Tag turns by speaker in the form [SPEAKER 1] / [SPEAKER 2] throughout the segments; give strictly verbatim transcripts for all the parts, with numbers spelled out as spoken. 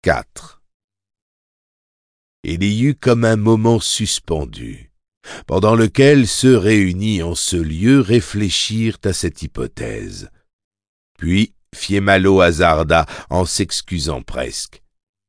[SPEAKER 1] quatre. Il y eut comme un moment suspendu, pendant lequel ceux réunis en ce lieu réfléchirent à cette hypothèse. Puis Fiémalo hasarda, en s'excusant presque.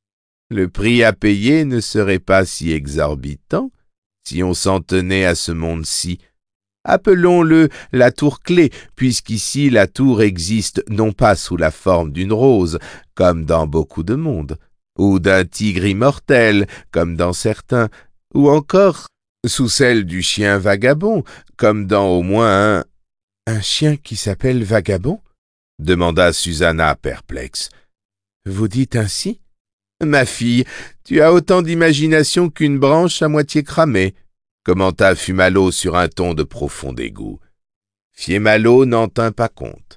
[SPEAKER 1] Le prix à payer ne serait pas si exorbitant si on s'en tenait à ce monde-ci. Appelons-le la tour-clé, puisqu'ici la tour existe non pas sous la forme d'une rose, comme dans beaucoup de mondes, ou d'un tigre immortel, comme dans certains, ou encore sous celle du chien vagabond, comme dans au moins un... « Un chien qui s'appelle Vagabond ?» demanda Susanna perplexe. « Vous dites ainsi ? Ma fille, tu as autant d'imagination qu'une branche à moitié cramée, » commenta Fiémalo sur un ton de profond dégoût. Fiémalo n'en tint pas compte.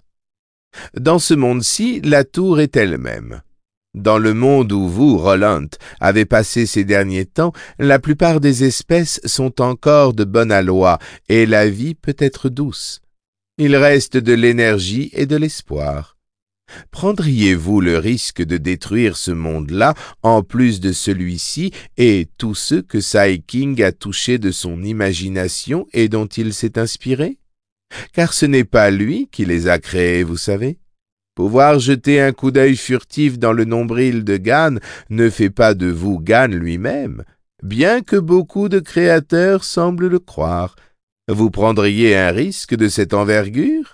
[SPEAKER 1] Dans ce monde-ci, la tour est elle-même. Dans le monde où vous, Roland, avez passé ces derniers temps, la plupart des espèces sont encore de bonne aloi et la vie peut être douce. Il reste de l'énergie et de l'espoir. Prendriez-vous le risque de détruire ce monde-là, en plus de celui-ci, et tous ceux que Sai King a touchés de son imagination et dont il s'est inspiré? Car ce n'est pas lui qui les a créés, vous savez. Pouvoir jeter un coup d'œil furtif dans le nombril de Gan ne fait pas de vous Gan lui-même, bien que beaucoup de créateurs semblent le croire. Vous prendriez un risque de cette envergure?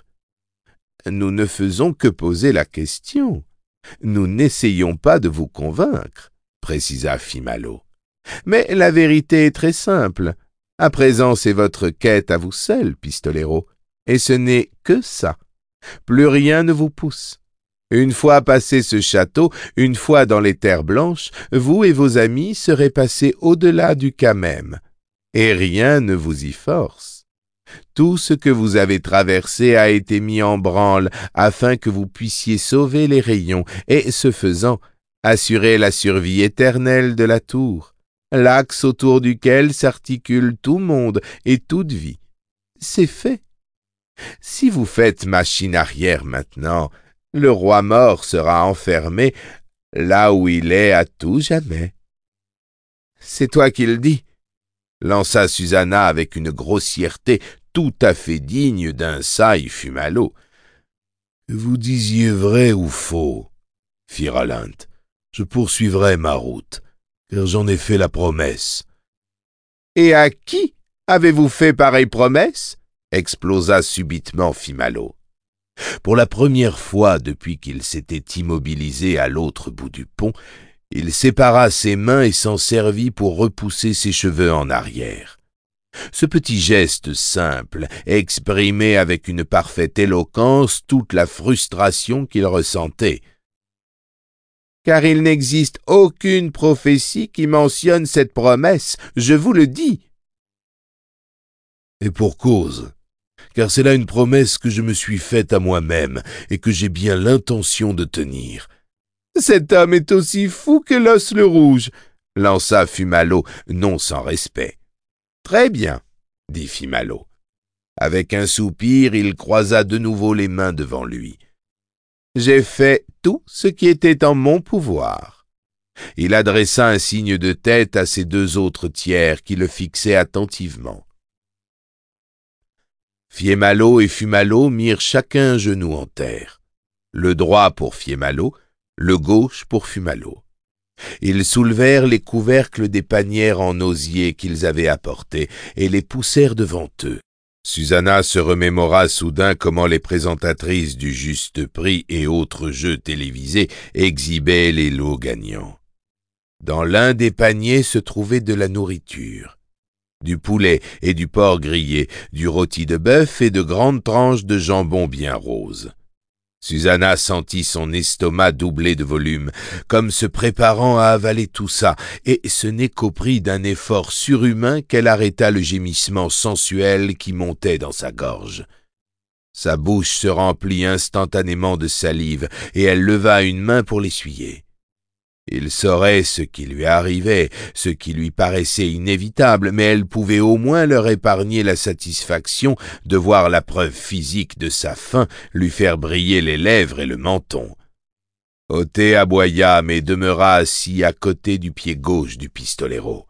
[SPEAKER 1] Nous ne faisons que poser la question. Nous n'essayons pas de vous convaincre, précisa Fiémalo. Mais la vérité est très simple. À présent, c'est votre quête à vous seul, Pistolero, et ce n'est que ça. Plus rien ne vous pousse. Une fois passé ce château, une fois dans les terres blanches, vous et vos amis serez passés au-delà du cas même, et rien ne vous y force. Tout ce que vous avez traversé a été mis en branle afin que vous puissiez sauver les rayons et, ce faisant, assurer la survie éternelle de la tour, l'axe autour duquel s'articule tout monde et toute vie. C'est fait. Si vous faites machine arrière maintenant, le roi mort sera enfermé là où il est à tout jamais. « C'est toi qui le dis » lança Susanna avec une grossièreté tout à fait digne d'un Sai Fiémalo. « Vous disiez vrai ou faux, fit Roland. Je poursuivrai ma route, car j'en ai fait la promesse. »« Et à qui avez-vous fait pareille promesse ?» explosa subitement Fiémalo. Pour la première fois depuis qu'il s'était immobilisé à l'autre bout du pont, il sépara ses mains et s'en servit pour repousser ses cheveux en arrière. Ce petit geste simple exprimait avec une parfaite éloquence toute la frustration qu'il ressentait. « Car il n'existe aucune prophétie qui mentionne cette promesse, je vous le dis. »« Et pour cause, car c'est là une promesse que je me suis faite à moi-même et que j'ai bien l'intention de tenir. »« Cet homme est aussi fou que l'os le rouge, » lança Fiémalo, non sans respect. « Très bien, » dit Fiémalo. Avec un soupir, il croisa de nouveau les mains devant lui. « J'ai fait tout ce qui était en mon pouvoir. » Il adressa un signe de tête à ses deux autres tiers qui le fixaient attentivement. Fiémalo et Fiémalo mirent chacun un genou en terre, le droit pour Fiémalo, le gauche pour Fiémalo. Ils soulevèrent les couvercles des panières en osier qu'ils avaient apportés et les poussèrent devant eux. Susanna se remémora soudain comment les présentatrices du Juste Prix et autres jeux télévisés exhibaient les lots gagnants. Dans l'un des paniers se trouvait de la nourriture, du poulet et du porc grillé, du rôti de bœuf et de grandes tranches de jambon bien roses. Susanna sentit son estomac doubler de volume, comme se préparant à avaler tout ça, et ce n'est qu'au prix d'un effort surhumain qu'elle arrêta le gémissement sensuel qui montait dans sa gorge. Sa bouche se remplit instantanément de salive, et elle leva une main pour l'essuyer. Il saurait ce qui lui arrivait, ce qui lui paraissait inévitable, mais elle pouvait au moins leur épargner la satisfaction de voir la preuve physique de sa faim lui faire briller les lèvres et le menton. Othée aboya, mais demeura assis à côté du pied gauche du pistolero.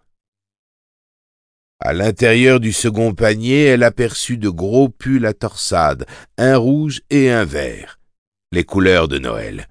[SPEAKER 1] À l'intérieur du second panier, elle aperçut de gros pulls à torsade, un rouge et un vert, les couleurs de Noël.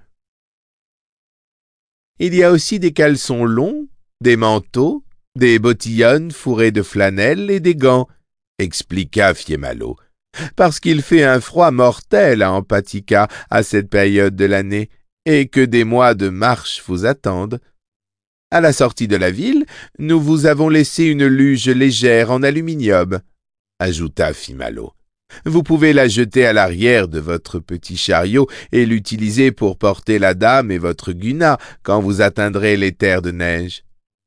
[SPEAKER 1] Il y a aussi des caleçons longs, des manteaux, des bottillonnes fourrées de flanelle et des gants, expliqua Fiemalo, parce qu'il fait un froid mortel à Empathica à cette période de l'année, et que des mois de marche vous attendent. À la sortie de la ville, nous vous avons laissé une luge légère en aluminium, ajouta Fiemalo. Vous pouvez la jeter à l'arrière de votre petit chariot et l'utiliser pour porter la dame et votre guna quand vous atteindrez les terres de neige.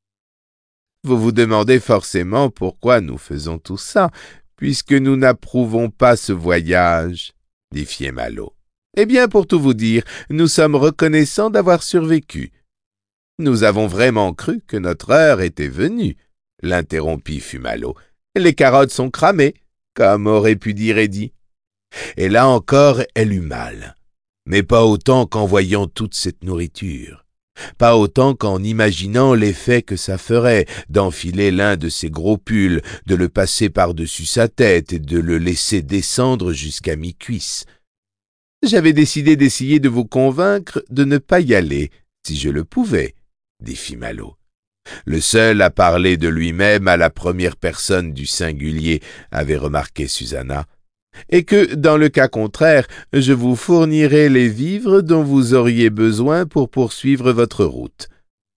[SPEAKER 1] Vous vous demandez forcément pourquoi nous faisons tout ça, puisque nous n'approuvons pas ce voyage, dit Fiemalo. Eh bien, pour tout vous dire, nous sommes reconnaissants d'avoir survécu. Nous avons vraiment cru que notre heure était venue, l'interrompit Fiemalo. Les carottes sont cramées, comme aurait pu dire Eddie. Et là encore, elle eut mal, mais pas autant qu'en voyant toute cette nourriture. Pas autant qu'en imaginant l'effet que ça ferait d'enfiler l'un de ses gros pulls, de le passer par-dessus sa tête et de le laisser descendre jusqu'à mi-cuisse. J'avais décidé d'essayer de vous convaincre de ne pas y aller, si je le pouvais, dit Fiemalo. Le seul à parler de lui-même à la première personne du singulier, avait remarqué Susanna, et que, dans le cas contraire, je vous fournirai les vivres dont vous auriez besoin pour poursuivre votre route.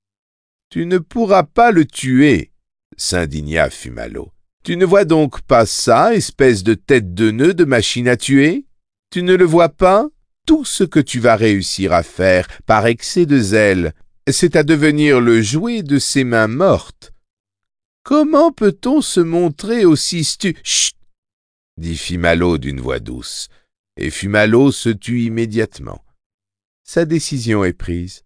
[SPEAKER 1] « Tu ne pourras pas le tuer, » s'indigna Fiemalo. « Tu ne vois donc pas ça, espèce de tête de nœud de machine à tuer? Tu ne le vois pas? Tout ce que tu vas réussir à faire par excès de zèle, c'est à devenir le jouet de ses mains mortes. Comment peut-on se montrer aussi stu... » Chut, dit Fiemalo d'une voix douce, et Fiemalo se tut immédiatement. Sa décision est prise.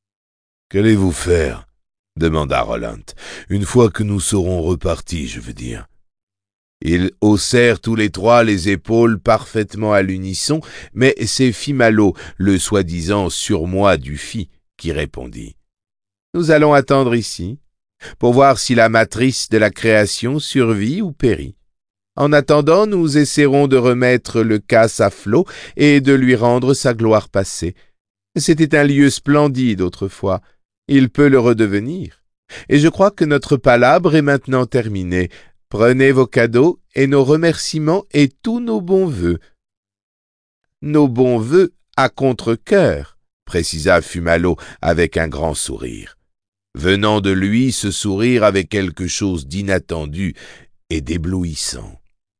[SPEAKER 1] « Qu'allez-vous faire ?» demanda Roland. « Une fois que nous serons repartis, je veux dire. » Ils haussèrent tous les trois les épaules parfaitement à l'unisson, mais c'est Fiemalo, le soi-disant surmoi du fit, qui répondit. « Nous allons attendre ici, pour voir si la matrice de la création survit ou périt. En attendant, nous essaierons de remettre le casse à flot et de lui rendre sa gloire passée. C'était un lieu splendide autrefois, il peut le redevenir. Et je crois que notre palabre est maintenant terminée. Prenez vos cadeaux et nos remerciements et tous nos bons vœux. »« Nos bons vœux à contre-cœur, » précisa Fiemalo avec un grand sourire. Venant de lui, ce sourire avait quelque chose d'inattendu et d'éblouissant.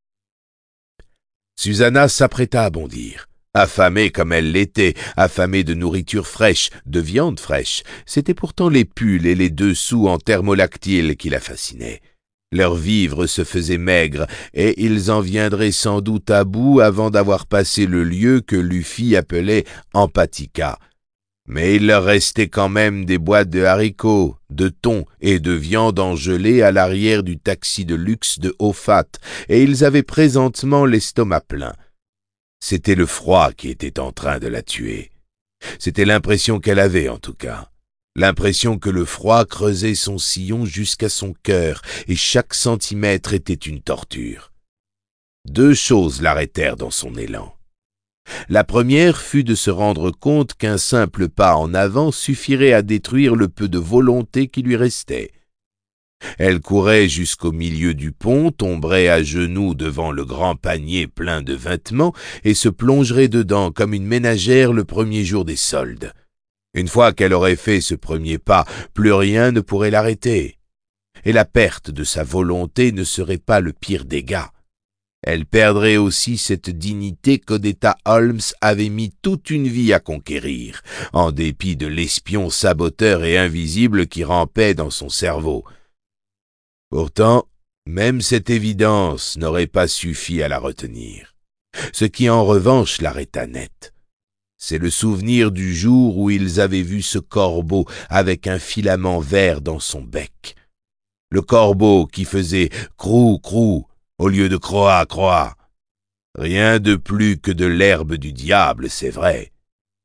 [SPEAKER 1] Susanna s'apprêta à bondir. Affamée comme elle l'était, affamée de nourriture fraîche, de viande fraîche, c'était pourtant les pulls et les dessous en thermolactyle qui la fascinaient. Leurs vivres se faisaient maigres, et ils en viendraient sans doute à bout avant d'avoir passé le lieu que Luffy appelait Empathica. Mais il leur restait quand même des boîtes de haricots, de thon et de viande en gelée à l'arrière du taxi de luxe de Ofat, et ils avaient présentement l'estomac plein. C'était le froid qui était en train de la tuer. C'était l'impression qu'elle avait, en tout cas. L'impression que le froid creusait son sillon jusqu'à son cœur, et chaque centimètre était une torture. Deux choses l'arrêtèrent dans son élan. La première fut de se rendre compte qu'un simple pas en avant suffirait à détruire le peu de volonté qui lui restait. Elle courait jusqu'au milieu du pont, tomberait à genoux devant le grand panier plein de vêtements et se plongerait dedans comme une ménagère le premier jour des soldes. Une fois qu'elle aurait fait ce premier pas, plus rien ne pourrait l'arrêter. Et la perte de sa volonté ne serait pas le pire dégât. Elle perdrait aussi cette dignité qu'Odetta Holmes avait mis toute une vie à conquérir, en dépit de l'espion saboteur et invisible qui rampait dans son cerveau. Pourtant, même cette évidence n'aurait pas suffi à la retenir. Ce qui en revanche l'arrêta net, c'est le souvenir du jour où ils avaient vu ce corbeau avec un filament vert dans son bec. Le corbeau qui faisait « crou, crou » au lieu de « croa, croa ». Rien de plus que de l'herbe du diable, c'est vrai,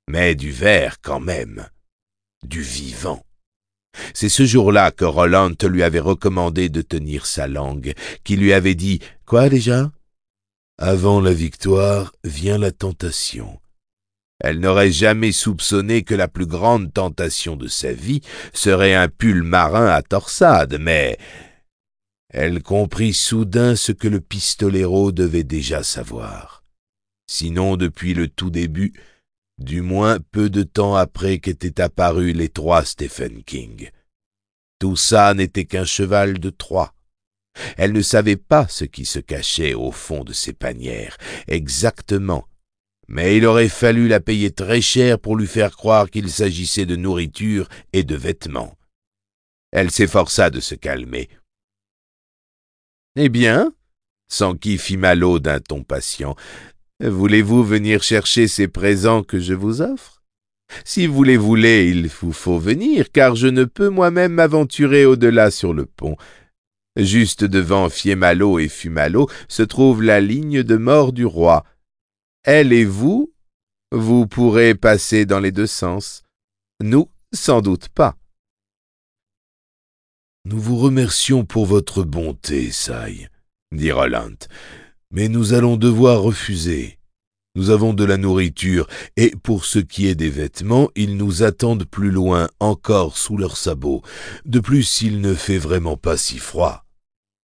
[SPEAKER 1] mais du ver quand même, du vivant. C'est ce jour-là que Roland lui avait recommandé de tenir sa langue, qui lui avait dit « Quoi déjà ?»« Avant la victoire vient la tentation. » Elle n'aurait jamais soupçonné que la plus grande tentation de sa vie serait un pull marin à torsade, mais elle comprit soudain ce que le pistolero devait déjà savoir. Sinon depuis le tout début, du moins peu de temps après qu'étaient apparus les trois Stephen King. Tout ça n'était qu'un cheval de Troie. Elle ne savait pas ce qui se cachait au fond de ces panières, exactement, mais il aurait fallu la payer très cher pour lui faire croire qu'il s'agissait de nourriture et de vêtements. Elle s'efforça de se calmer. « Eh bien ?» s'enquit Fimalo d'un ton patient. « Voulez-vous venir chercher ces présents que je vous offre ? Si vous les voulez, il vous faut venir, car je ne peux moi-même m'aventurer au-delà sur le pont. Juste devant Fiemalo et Fumalo se trouve la ligne de mort du roi. Elle et vous, vous pourrez passer dans les deux sens. Nous, sans doute pas. » « Nous vous remercions pour votre bonté, Sai, » dit Roland, « mais nous allons devoir refuser. Nous avons de la nourriture, et pour ce qui est des vêtements, ils nous attendent plus loin, encore sous leurs sabots. De plus, il ne fait vraiment pas si froid. »« Non, »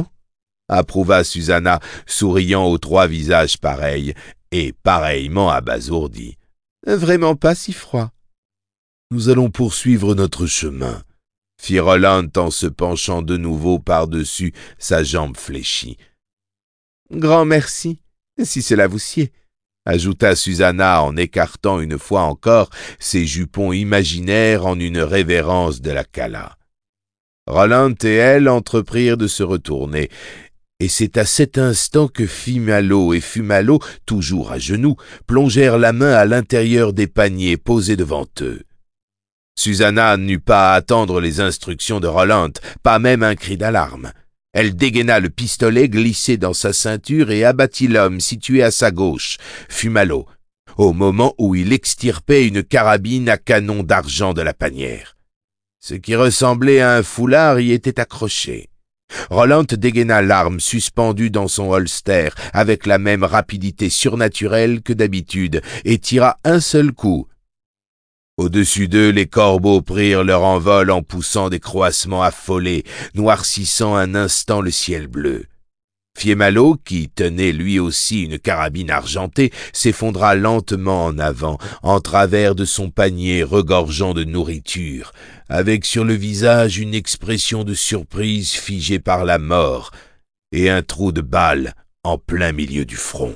[SPEAKER 1] approuva Susanna, souriant aux trois visages pareils, et pareillement abasourdis. « Vraiment pas si froid. »« Nous allons poursuivre notre chemin, » fit Roland en se penchant de nouveau par-dessus sa jambe fléchie. « Grand merci, si cela vous sied, » ajouta Susanna en écartant une fois encore ses jupons imaginaires en une révérence de la Cala. Roland et elle entreprirent de se retourner, et c'est à cet instant que Fimalo et Fumalo, toujours à genoux, plongèrent la main à l'intérieur des paniers posés devant eux. Susanna n'eut pas à attendre les instructions de Roland, pas même un cri d'alarme. Elle dégaina le pistolet glissé dans sa ceinture et abattit l'homme situé à sa gauche, Fumalo, au moment où il extirpait une carabine à canon d'argent de la panière. Ce qui ressemblait à un foulard y était accroché. Roland dégaina l'arme suspendue dans son holster avec la même rapidité surnaturelle que d'habitude et tira un seul coup. Au-dessus d'eux, les corbeaux prirent leur envol en poussant des croassements affolés, noircissant un instant le ciel bleu. Fiemalo, qui tenait lui aussi une carabine argentée, s'effondra lentement en avant, en travers de son panier regorgeant de nourriture, avec sur le visage une expression de surprise figée par la mort, et un trou de balle en plein milieu du front.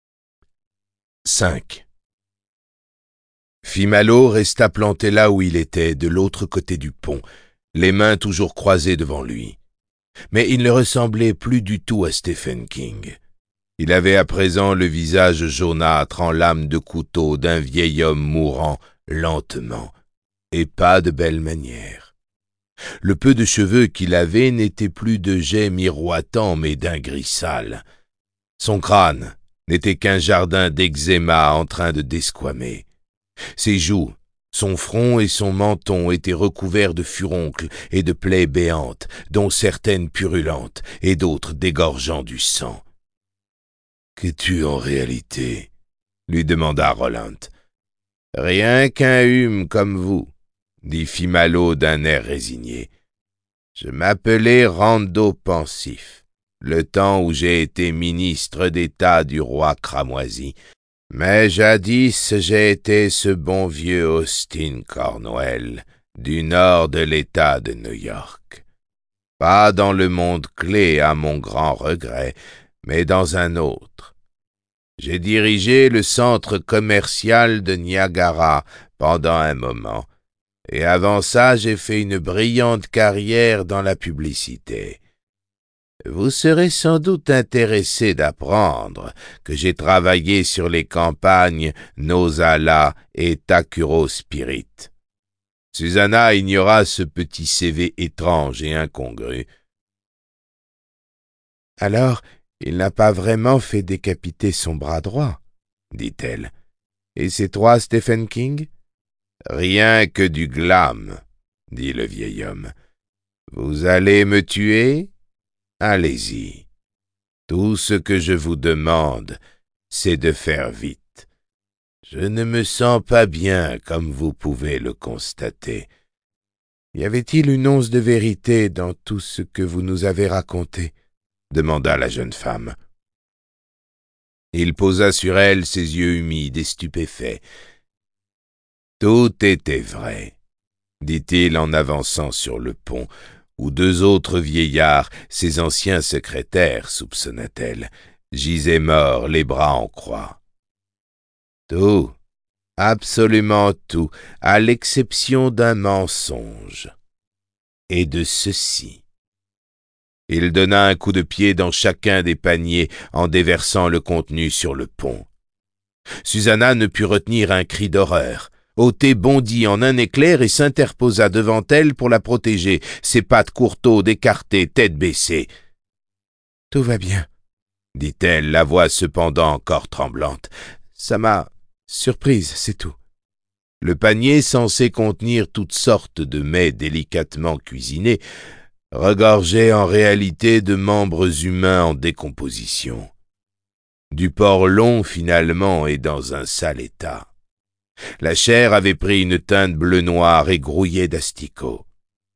[SPEAKER 1] cinq. Fimalo resta planté là où il était, de l'autre côté du pont, les mains toujours croisées devant lui. Mais il ne ressemblait plus du tout à Stephen King. Il avait à présent le visage jaunâtre en lame de couteau d'un vieil homme mourant lentement, et pas de belle manière. Le peu de cheveux qu'il avait n'était plus de jais miroitant, mais d'un gris sale. Son crâne n'était qu'un jardin d'eczéma en train de desquamer. Ses joues, son front et son menton étaient recouverts de furoncles et de plaies béantes, dont certaines purulentes et d'autres dégorgeant du sang. « Qu'es-tu en réalité ?» lui demanda Roland. « Rien qu'un hume comme vous, » dit Fimalo d'un air résigné. « Je m'appelais Rando Pensif, le temps où j'ai été ministre d'État du roi cramoisi. Mais jadis j'ai été ce bon vieux Austin Cornwell, du nord de l'État de New York. Pas dans le monde clé à mon grand regret, mais dans un autre. J'ai dirigé le centre commercial de Niagara pendant un moment, et avant ça j'ai fait une brillante carrière dans la publicité. Vous serez sans doute intéressé d'apprendre que j'ai travaillé sur les campagnes Nosala et Takuro Spirit. » Susanna ignora ce petit C V étrange et incongru. « Alors, il n'a pas vraiment fait décapiter son bras droit, dit-elle. Et ces trois Stephen King? Rien que du glam, dit le vieil homme. Vous allez me tuer? Allez-y. Tout ce que je vous demande, c'est de faire vite. Je ne me sens pas bien, comme vous pouvez le constater. Y avait-il une once de vérité dans tout ce que vous nous avez raconté? Demanda la jeune femme. Il posa sur elle ses yeux humides et stupéfaits. Tout était vrai, dit-il en avançant sur le pont, où deux autres vieillards, ses anciens secrétaires, soupçonna-t-elle, gisaient morts, les bras en croix. Tout, absolument tout, à l'exception d'un mensonge. Et de ceci. Il donna un coup de pied dans chacun des paniers en déversant le contenu sur le pont. Susanna ne put retenir un cri d'horreur. Ôté bondit en un éclair et s'interposa devant elle pour la protéger, ses pattes courtaudes écartées, tête baissée. « Tout va bien, » dit-elle, la voix cependant encore tremblante. « Ça m'a surprise, c'est tout. » Le panier, censé contenir toutes sortes de mets délicatement cuisinés, regorgeait en réalité de membres humains en décomposition. Du porc long, finalement, et dans un sale état. La chair avait pris une teinte bleu-noir et grouillait d'asticots.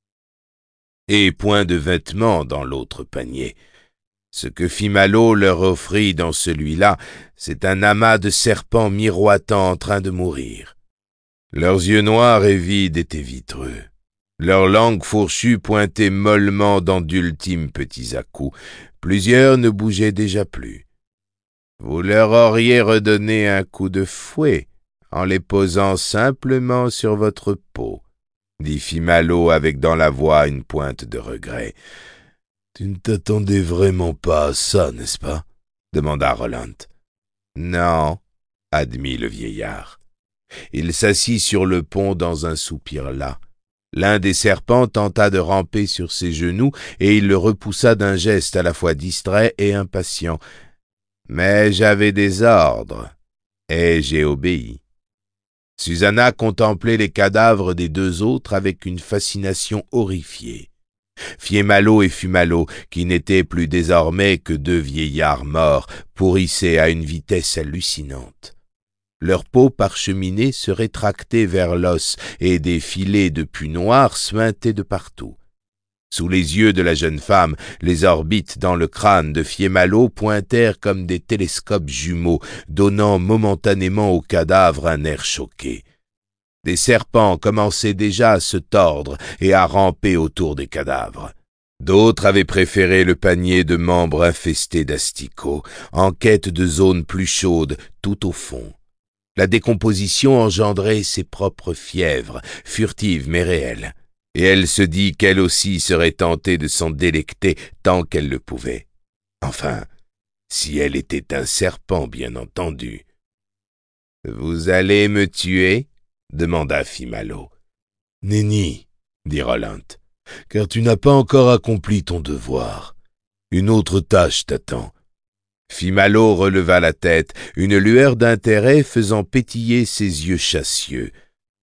[SPEAKER 1] Et point de vêtements dans l'autre panier. Ce que Fimalot leur offrit dans celui-là, c'est un amas de serpents miroitants en train de mourir. Leurs yeux noirs et vides étaient vitreux. Leurs langues fourchues pointaient mollement dans d'ultimes petits à-coups. Plusieurs ne bougeaient déjà plus. Vous leur auriez redonné un coup de fouet en les posant simplement sur votre peau, dit Fimalot avec dans la voix une pointe de regret. « Tu ne t'attendais vraiment pas à ça, n'est-ce pas ?» demanda Roland. « Non, » admit le vieillard. Il s'assit sur le pont dans un soupir las. L'un des serpents tenta de ramper sur ses genoux et il le repoussa d'un geste à la fois distrait et impatient. Mais j'avais des ordres et j'ai obéi. Susanna contemplait les cadavres des deux autres avec une fascination horrifiée. Fiémalot et Fumalot, qui n'étaient plus désormais que deux vieillards morts, pourrissaient à une vitesse hallucinante. Leur peau parcheminée se rétractait vers l'os et des filets de pus noirs suintaient de partout. Sous les yeux de la jeune femme, les orbites dans le crâne de Fiémalot pointèrent comme des télescopes jumeaux, donnant momentanément au cadavre un air choqué. Des serpents commençaient déjà à se tordre et à ramper autour des cadavres. D'autres avaient préféré le panier de membres infestés d'asticots, en quête de zones plus chaudes tout au fond. La décomposition engendrait ses propres fièvres, furtives mais réelles. Et elle se dit qu'elle aussi serait tentée de s'en délecter tant qu'elle le pouvait. Enfin, si elle était un serpent, bien entendu. « Vous allez me tuer ?» demanda Fimalot. « Nenni, » dit Roland, « car tu n'as pas encore accompli ton devoir. Une autre tâche t'attend. » Fimalot releva la tête, une lueur d'intérêt faisant pétiller ses yeux chassieux.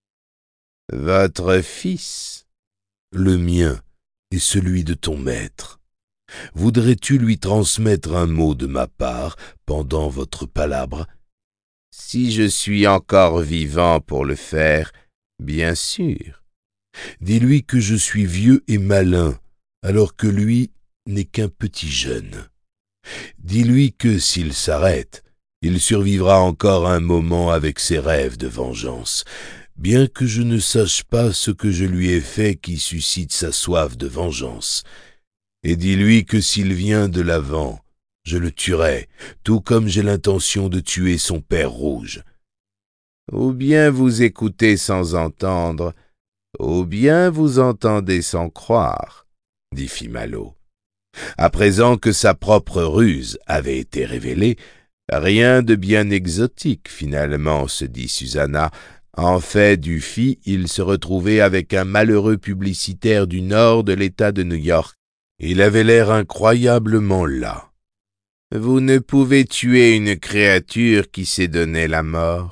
[SPEAKER 1] « Votre fils ?» Le mien et celui de ton maître. Voudrais-tu lui transmettre un mot de ma part pendant votre palabre? Si je suis encore vivant pour le faire, bien sûr. Dis-lui que je suis vieux et malin, alors que lui n'est qu'un petit jeune. Dis-lui que s'il s'arrête, il survivra encore un moment avec ses rêves de vengeance, bien que je ne sache pas ce que je lui ai fait qui suscite sa soif de vengeance. Et dis-lui que s'il vient de l'avant, je le tuerai, tout comme j'ai l'intention de tuer son père rouge. Ou bien vous écoutez sans entendre, ou bien vous entendez sans croire, dit Fimalot. À présent que sa propre ruse avait été révélée, rien de bien exotique finalement, se dit Susanna. En fait du fit, il se retrouvait avec un malheureux publicitaire du nord de l'État de New York. Il avait l'air incroyablement las. « Vous ne pouvez tuer une créature qui s'est donné la mort.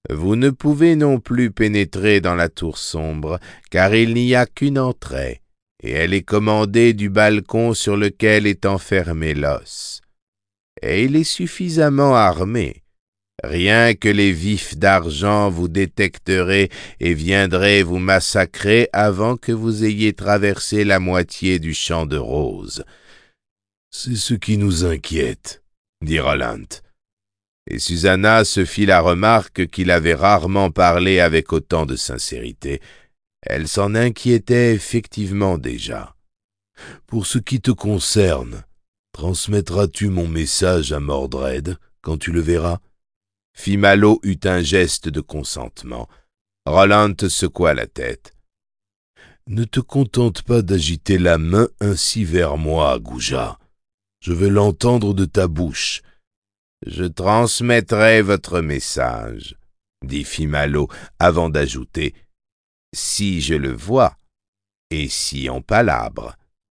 [SPEAKER 1] Vous ne pouvez non plus pénétrer dans la tour sombre, car il n'y a qu'une entrée, et elle est commandée du balcon sur lequel est enfermé l'os. Et il est suffisamment armé. Rien que les vifs d'argent vous détecteraient et viendraient vous massacrer avant que vous ayez traversé la moitié du champ de roses. »« C'est ce qui nous inquiète, » dit Roland. Et Susanna se fit la remarque qu'il avait rarement parlé avec autant de sincérité. Elle s'en inquiétait effectivement déjà. « Pour ce qui te concerne, transmettras-tu mon message à Mordred quand tu le verras ?» Fimalo eut un geste de consentement. Roland secoua la tête. « Ne te contente pas d'agiter la main ainsi vers moi, Gouja. Je veux l'entendre de ta bouche. »« Je transmettrai votre message, » dit Fimalo, avant d'ajouter, « si je le vois, et si on palabre. »«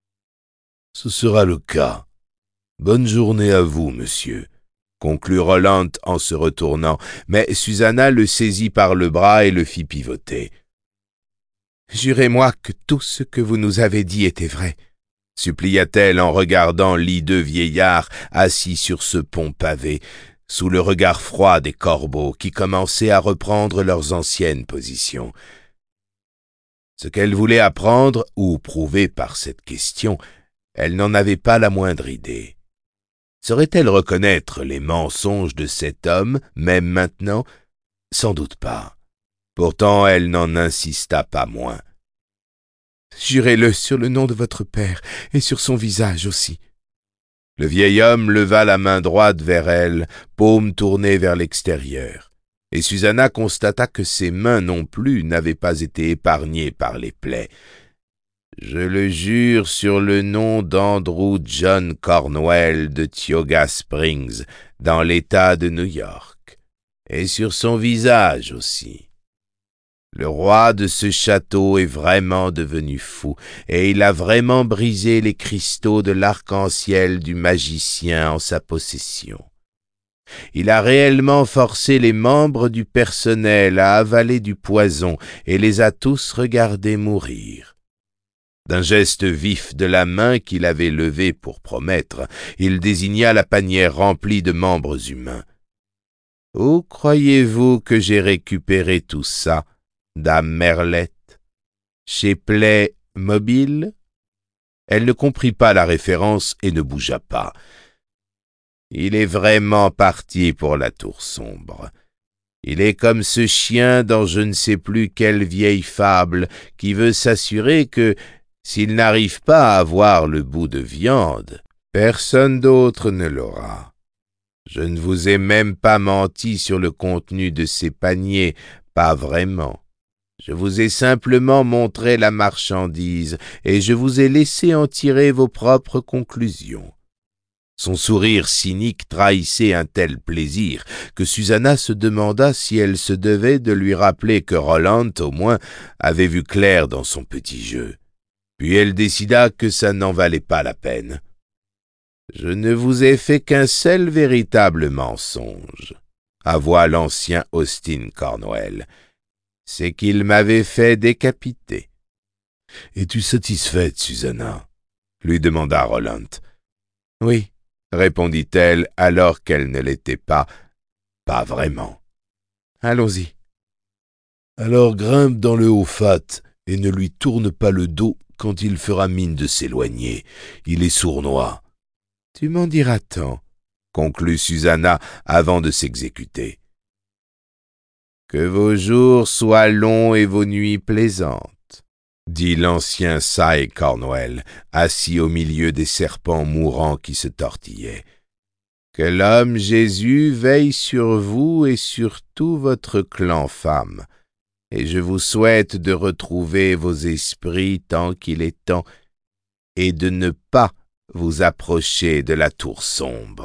[SPEAKER 1] Ce sera le cas. Bonne journée à vous, monsieur. » conclut Roland en se retournant, mais Susanna le saisit par le bras et le fit pivoter. « Jurez-moi que tout ce que vous nous avez dit était vrai, » supplia-t-elle en regardant l'hideux vieillard assis sur ce pont pavé, sous le regard froid des corbeaux qui commençaient à reprendre leurs anciennes positions. Ce qu'elle voulait apprendre ou prouver par cette question, elle n'en avait pas la moindre idée. Saurait-elle reconnaître les mensonges de cet homme, même maintenant? Sans doute pas. Pourtant, elle n'en insista pas moins. « Jurez-le sur le nom de votre père, et sur son visage aussi. » Le vieil homme leva la main droite vers elle, paume tournée vers l'extérieur, et Susanna constata que ses mains non plus n'avaient pas été épargnées par les plaies. « Je le jure sur le nom d'Andrew John Cornwell de Tioga Springs, dans l'État de New York, et sur son visage aussi. Le roi de ce château est vraiment devenu fou, et il a vraiment brisé les cristaux de l'arc-en-ciel du magicien en sa possession. Il a réellement forcé les membres du personnel à avaler du poison et les a tous regardés mourir. D'un geste vif de la main qu'il avait levée pour promettre, il désigna la panière remplie de membres humains. « Où croyez-vous que j'ai récupéré tout ça, dame Merlette? Chez Play Mobile ?» Elle ne comprit pas la référence et ne bougea pas. « Il est vraiment parti pour la tour sombre. Il est comme ce chien dans je ne sais plus quelle vieille fable qui veut s'assurer que, s'il n'arrive pas à avoir le bout de viande, personne d'autre ne l'aura. Je ne vous ai même pas menti sur le contenu de ces paniers, pas vraiment. Je vous ai simplement montré la marchandise et je vous ai laissé en tirer vos propres conclusions. » Son sourire cynique trahissait un tel plaisir que Susanna se demanda si elle se devait de lui rappeler que Roland, au moins, avait vu clair dans son petit jeu. Puis elle décida que ça n'en valait pas la peine. « Je ne vous ai fait qu'un seul véritable mensonge, » avoua l'ancien Austin Cornwell. « C'est qu'il m'avait fait décapiter. »« Es-tu satisfaite, Susanna ?» lui demanda Roland. « Oui, » répondit-elle alors qu'elle ne l'était pas. « Pas vraiment. »« Allons-y. »« Alors grimpe dans le haut fat et ne lui tourne pas le dos quand il fera mine de s'éloigner. Il est sournois. »« Tu m'en diras tant, » conclut Susanna avant de s'exécuter. « Que vos jours soient longs et vos nuits plaisantes, » dit l'ancien Cy Cornwell, assis au milieu des serpents mourants qui se tortillaient. « Que l'homme Jésus veille sur vous et sur tout votre clan femme, et je vous souhaite de retrouver vos esprits tant qu'il est temps, et de ne pas vous approcher de la tour sombre. »